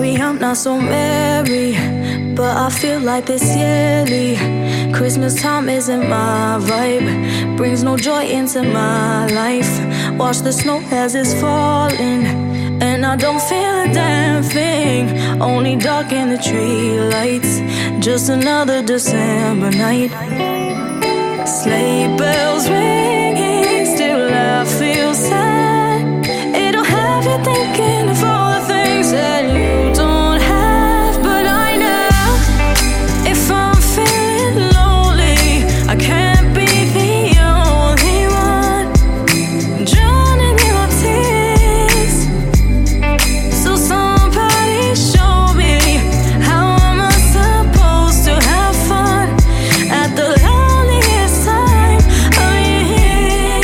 I'm not so merry, but I feel like this yearly Christmas time isn't my vibe, brings no joy into my life. Watch the snow as it's falling, and I don't feel a damn thing. Only dark in the tree lights, just another December night. Sleigh bells ringing, still I feel sad. It'll have you thinking of all the things that you don't have. But I know if I'm feeling lonely, I can't be the only one drowning in my tears. So somebody show me, how am I supposed to have fun at the loneliest time of year?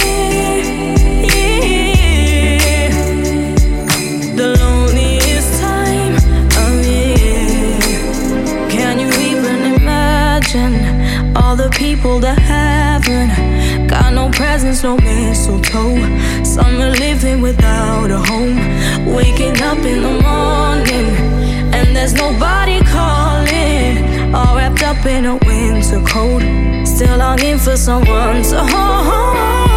The loneliest time of year. Can you even imagine all the people that haven't got no presents, no mistletoe? Some are living without a home, waking up in the morning and there's nobody calling, all wrapped up in a winter coat, still longing for someone to hold.